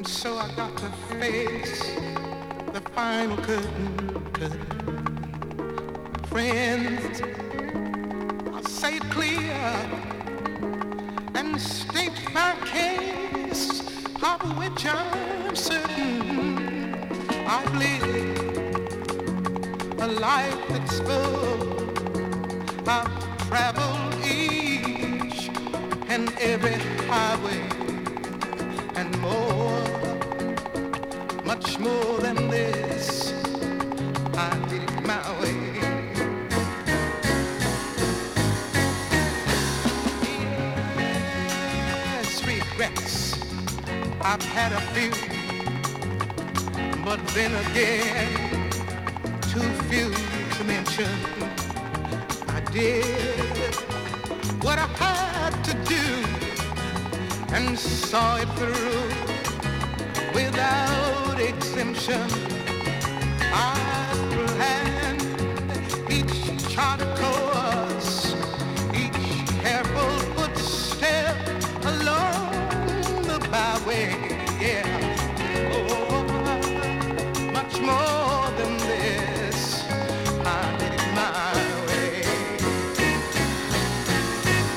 So I got to face the final curtain. Friends, I'll say it clear and state my case, of which I'm certain. I've lived a life that's full. I've traveled each and every highway and more, much more than this. I did it my way. Yes, regrets, I've had a few, but then again, too few to mention. I did what I had to do and saw it through without exemption. I planned each charted course, each careful footstep along the byway. Yeah, oh, much more